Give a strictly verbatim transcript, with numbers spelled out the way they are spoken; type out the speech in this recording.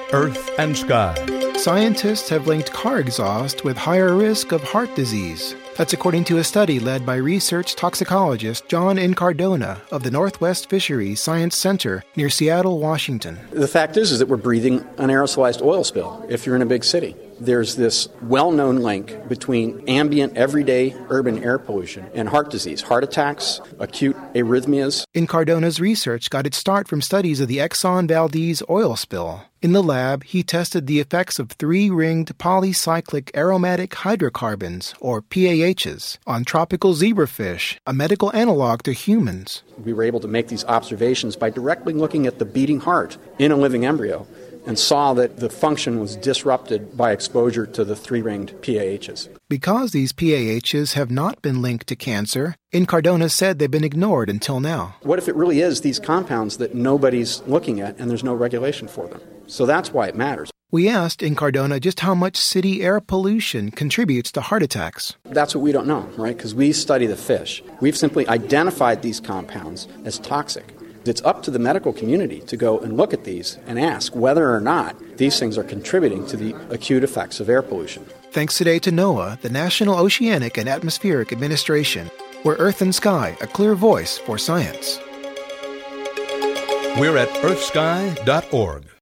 Earth and Sky. Scientists have linked car exhaust with higher risk of heart disease. That's according to a study led by research toxicologist John Incardona of the Northwest Fisheries Science Center near Seattle, Washington. The fact is, is that we're breathing an aerosolized oil spill if you're in a big city. There's this well-known link between ambient, everyday urban air pollution and heart disease, heart attacks, acute arrhythmias. Incardona's research got its start from studies of the Exxon Valdez oil spill. In the lab, he tested the effects of three-ringed polycyclic aromatic hydrocarbons, or P A Hs, on tropical zebrafish, a medical analog to humans. We were able to make these observations by directly looking at the beating heart in a living embryo, and saw that the function was disrupted by exposure to the three-ringed P A Hs. Because these P A Hs have not been linked to cancer, Incardona said they've been ignored until now. What if it really is these compounds that nobody's looking at and there's no regulation for them? So that's why it matters. We asked Incardona just how much city air pollution contributes to heart attacks. That's what we don't know, right? Because we study the fish. We've simply identified these compounds as toxic. It's up to the medical community to go and look at these and ask whether or not these things are contributing to the acute effects of air pollution. Thanks today to NOAA, the National Oceanic and Atmospheric Administration, where Earth and Sky, a clear voice for science. We're at earth sky dot org.